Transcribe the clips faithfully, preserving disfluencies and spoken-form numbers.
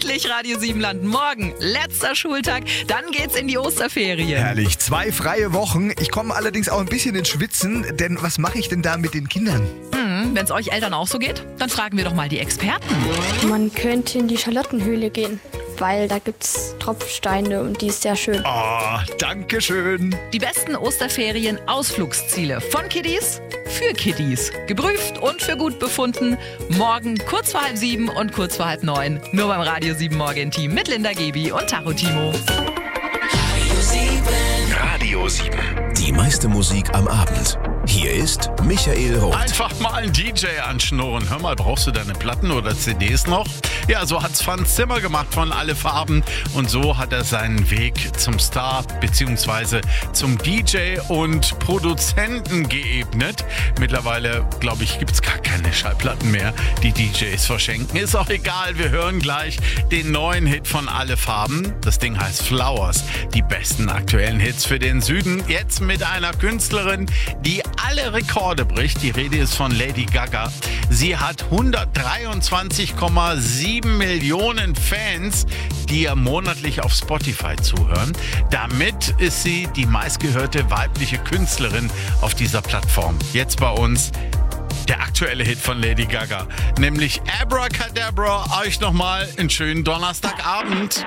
endlich Radio Siebenland. Morgen, letzter Schultag, dann geht's in die Osterferien. Herrlich, zwei freie Wochen. Ich komme allerdings auch ein bisschen ins Schwitzen, denn was mache ich denn da mit den Kindern? Hm, Wenn es euch Eltern auch so geht, dann fragen wir doch mal die Experten. Man könnte in die Charlottenhöhle gehen, weil da gibt's Tropfsteine und die ist sehr schön. Oh, danke schön. Die besten Osterferien-Ausflugsziele von Kiddies für Kiddies. Geprüft und für gut befunden. Morgen kurz vor halb sieben und kurz vor halb neun. Nur beim Radio sieben Morgen-Team mit Linda Gebi und Tacho Timo. Radio sieben. Die meiste Musik am Abend. Hier ist Michael Roth. Einfach mal einen D J anschnurren. Hör mal, brauchst du deine Platten oder C Ds noch? Ja, so hat's Franz Zimmer gemacht von Alle Farben. Und so hat er seinen Weg zum Star bzw. zum D J und Produzenten geebnet. Mittlerweile, glaube ich, gibt's gar keine Schallplatten mehr, die D Js verschenken. Ist auch egal, wir hören gleich den neuen Hit von Alle Farben. Das Ding heißt Flowers. Die besten aktuellen Hits für den Süden. Jetzt mit einer Künstlerin, die alle Rekorde bricht. Die Rede ist von Lady Gaga. Sie hat hundertdreiundzwanzig Komma sieben Millionen Fans, die ihr monatlich auf Spotify zuhören. Damit ist sie die meistgehörte weibliche Künstlerin auf dieser Plattform. Jetzt bei uns der aktuelle Hit von Lady Gaga, nämlich Abracadabra. Euch nochmal einen schönen Donnerstagabend.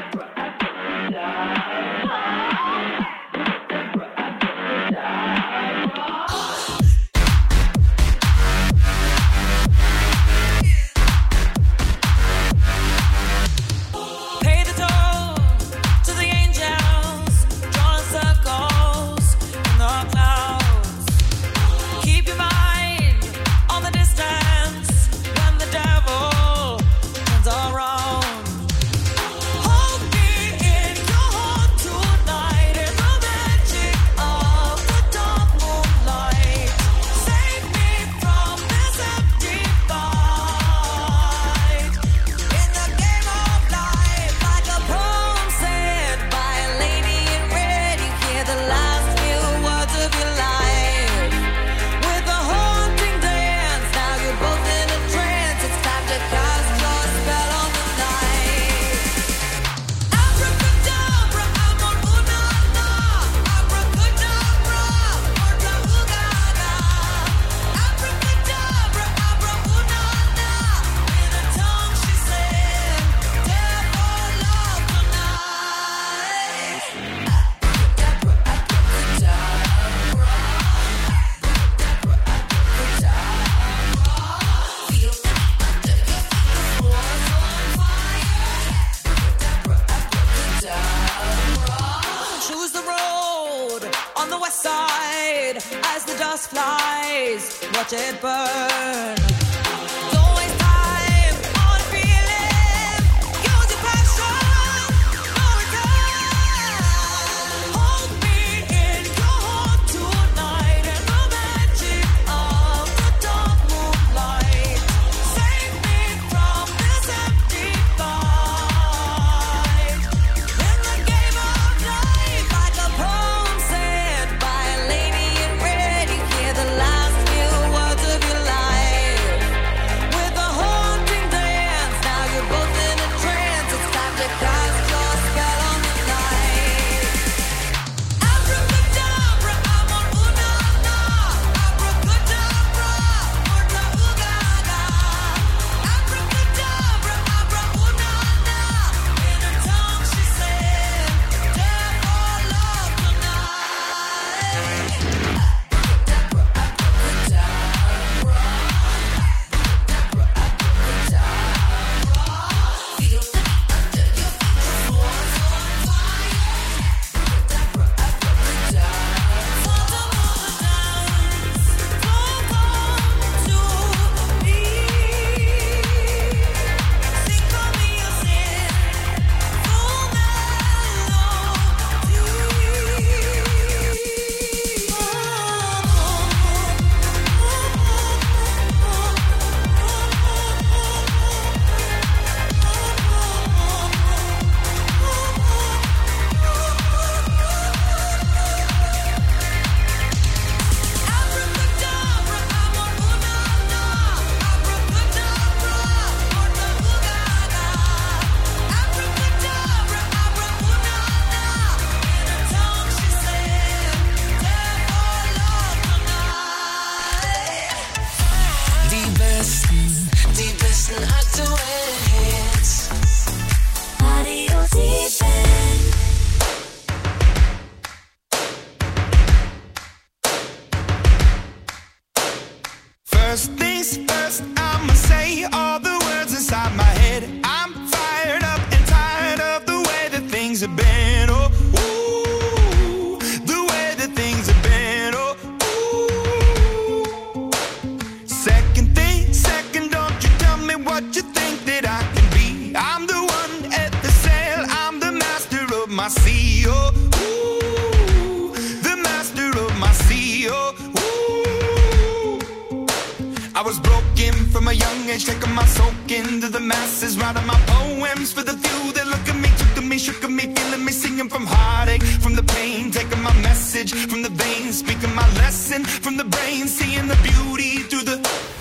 As the dust flies, watch it burn. have been. Oh, ooh, the way that things have been. Oh, ooh. Second thing, second, don't you tell me what you think that I can be. I'm the one at the sail, I'm the master of my sea. Oh, ooh, the master of my sea. Oh, ooh. I was broken from a young age, taking my soak into the masses, writing my poems for the few that look at me, took at me, shook at me, feeling me, singing from heartache, from the pain, taking my message from the veins, speaking my lesson from the brain, seeing the beauty through the.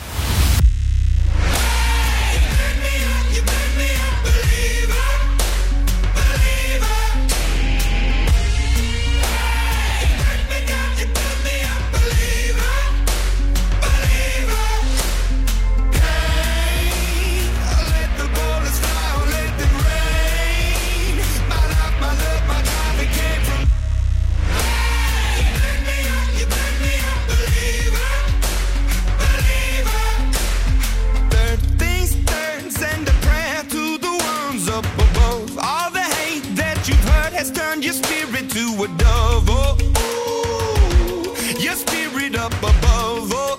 Turn your spirit to a dove, oh, ooh, your spirit up above, oh,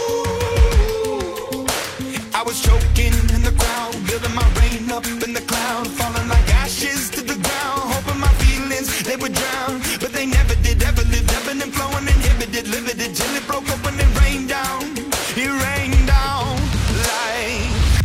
ooh. I was choking in the crowd, building my rain up in the cloud, falling like ashes to the ground, hoping my feelings, they would drown, but they never did, ever lived, ebbing and flowing, inhibited, limited, till it broke up when it rained down, it rained down like.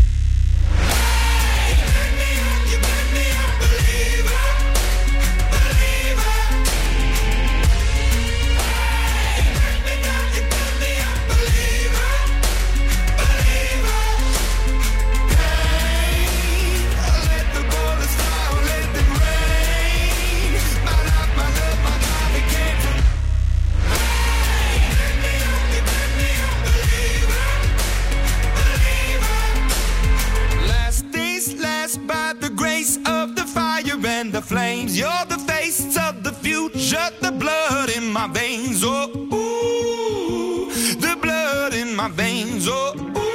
The flames, you're the face of the future, the blood in my veins, oh, ooh, the blood in my veins, oh,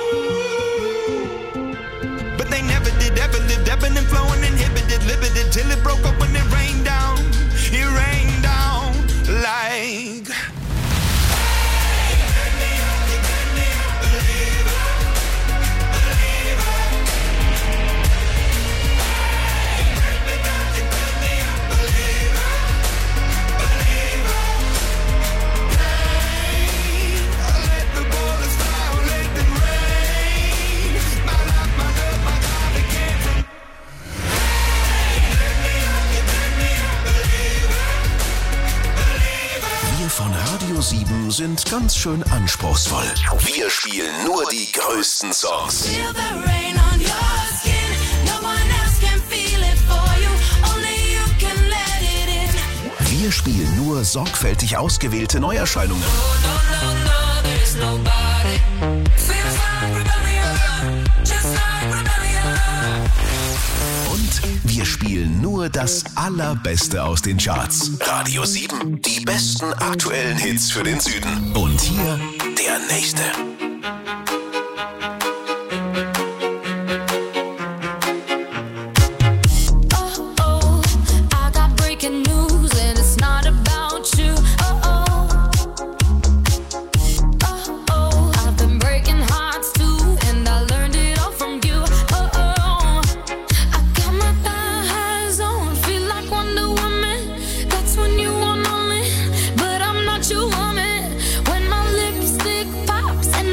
ooh. But they never did, ever lived, ebbing and flowing, inhibited, limited, till it broke up when it rained down, it rained down like. Von Radio sieben sind ganz schön anspruchsvoll. Wir spielen nur die größten Songs. Wir spielen nur sorgfältig ausgewählte Neuerscheinungen. Und wir spielen nur das Allerbeste aus den Charts. Radio sieben, die besten aktuellen Hits für den Süden. Und hier der nächste. When my lipstick pops and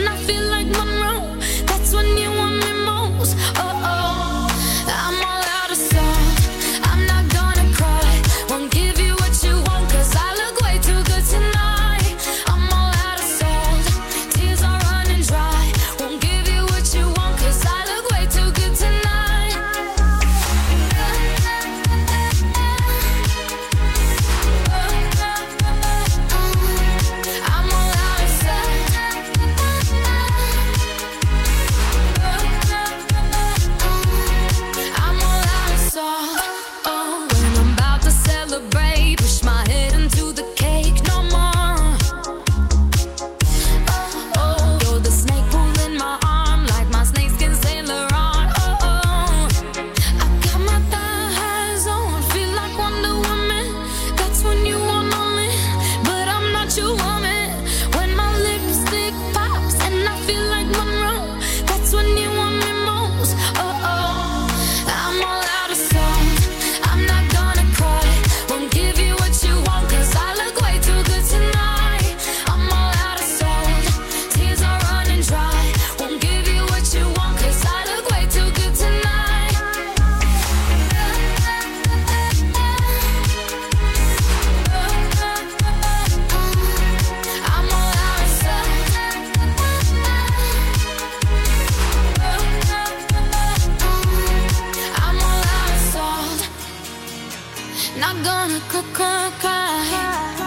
Not gonna cry, cry, cry.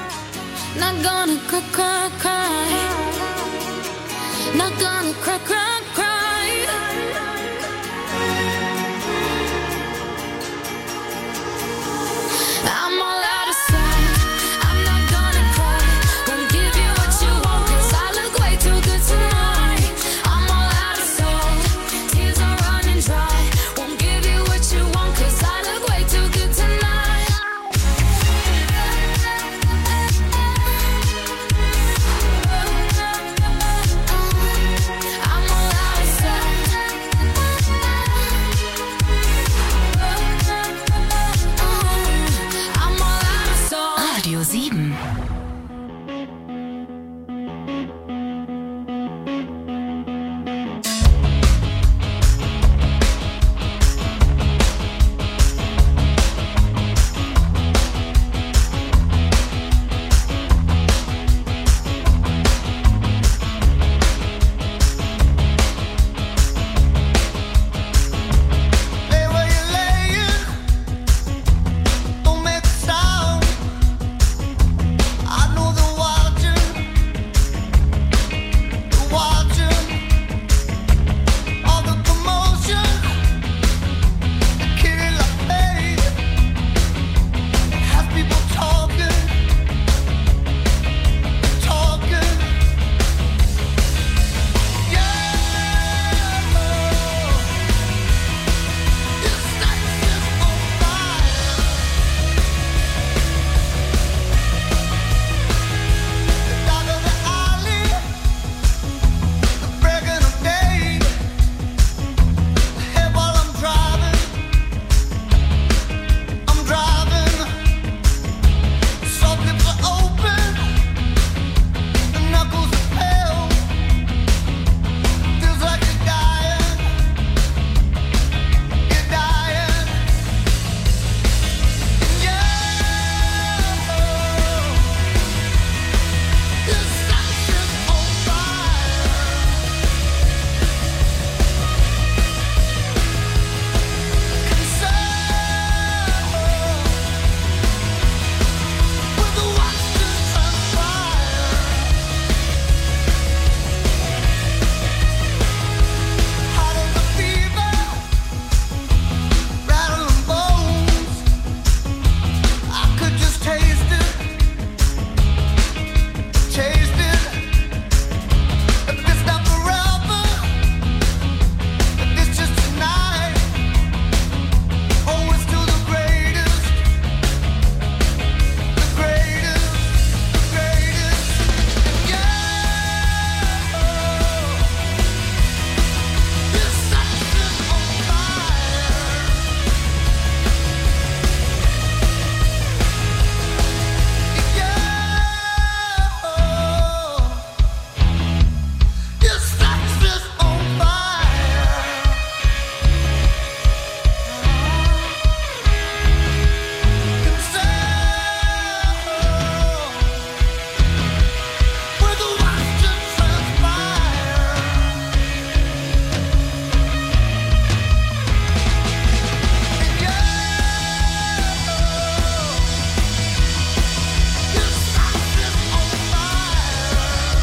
Not gonna cry, cry, cry. Not gonna cry, cry.